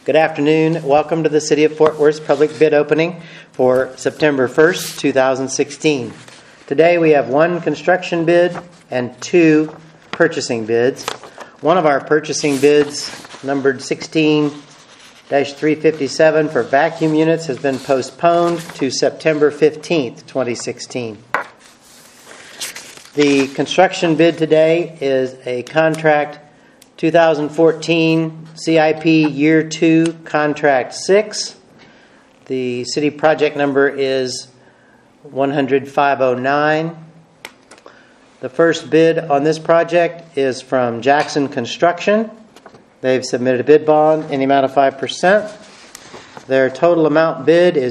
Good afternoon. Welcome to the City of Fort Worth's public bid opening for September 1st, 2016. Today we have one construction bid and two purchasing bids. One of our purchasing bids, numbered 16-357 for vacuum units, has been postponed to September 15th, 2016. The construction bid today is a contract 2014 CIP Year 2 Contract 6. The city project number is 100-509. The first bid on this project is from Jackson Construction. They've submitted a bid bond in the amount of 5%. Their total amount bid is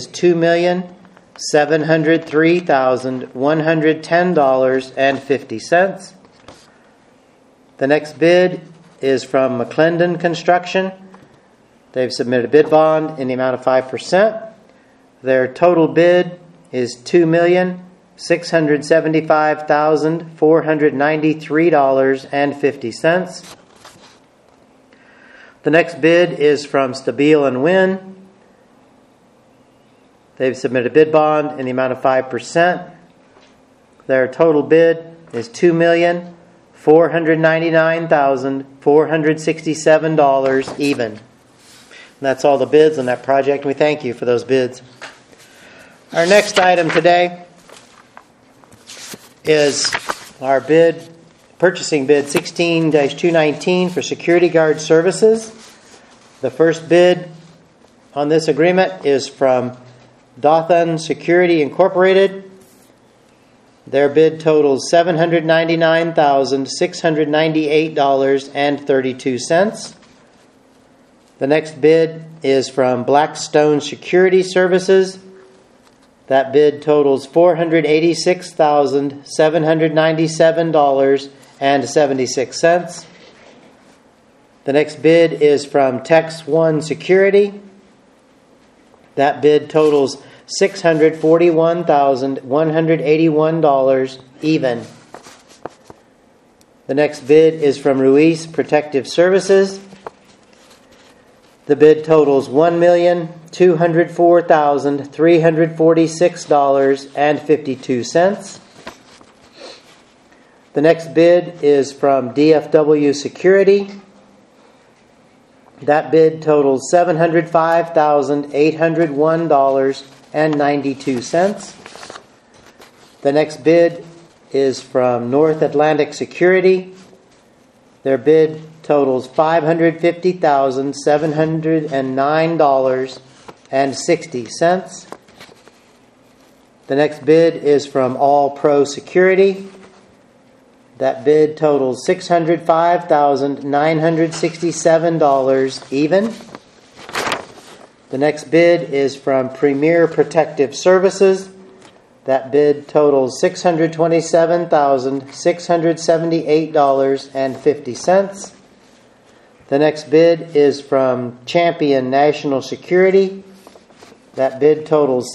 $2,703,110.50. The next bid is from McClendon Construction. They've submitted a bid bond in the amount of 5%. Their total bid is $2,675,493.50. The next bid is from Stabile and Wynn. They've submitted a bid bond in the amount of 5%. Their total bid is $2,499,467 even. And that's all the bids on that project. We thank you for those bids. Our next item today is our purchasing bid 16-219 for security guard services. The first bid on this agreement is from Dothan Security Incorporated. Their bid totals $799,698.32. The next bid is from Blackstone Security Services. That bid totals $486,797.76. The next bid is from Tex One Security. That bid totals $641,181 even. The next bid is from Ruiz Protective Services. The bid totals $1,204,346.52. The next bid is from DFW Security. That bid totals $705,801.92. The next bid is from North Atlantic Security. Their bid totals $550,709.60. The next bid is from All Pro Security. That bid totals $605,967 even. The next bid is from Premier Protective Services. That bid totals $627,678.50. The next bid is from Champion National Security. That bid totals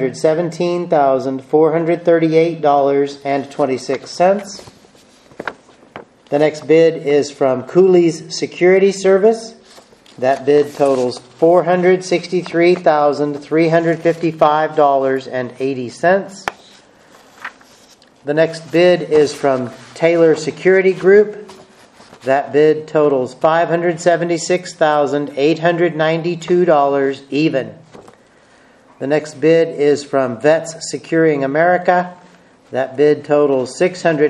$717,438.26. The next bid is from Cooley's Security Service. That bid totals $463,355.80. The next bid is from Taylor Security Group. That bid totals $576,892 even. The next bid is from Vets Securing America. That bid totals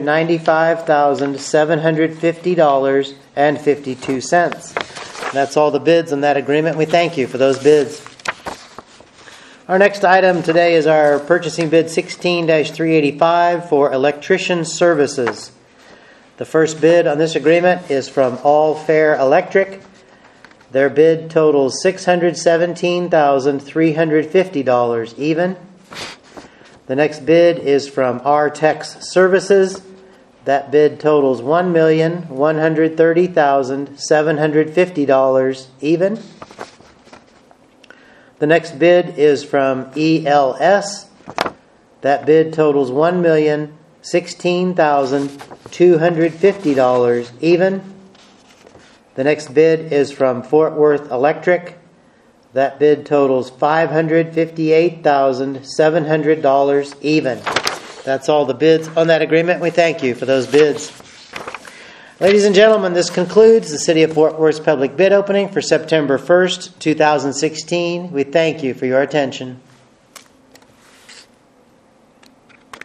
$695,750.52. That's all the bids on that agreement. We thank you for those bids. Our next item today is our purchasing bid 16-385 for electrician services. The first bid on this agreement is from All Fair Electric. Their bid totals $617,350 even. The next bid is from RTEX Services. That bid totals $1,130,750 even. The next bid is from ELS. That bid totals $1,016,250 even. The next bid is from Fort Worth Electric. That bid totals $558,700 even. That's all the bids on that agreement. We thank you for those bids. Ladies and gentlemen, this concludes the City of Fort Worth's public bid opening for September 1st, 2016. We thank you for your attention.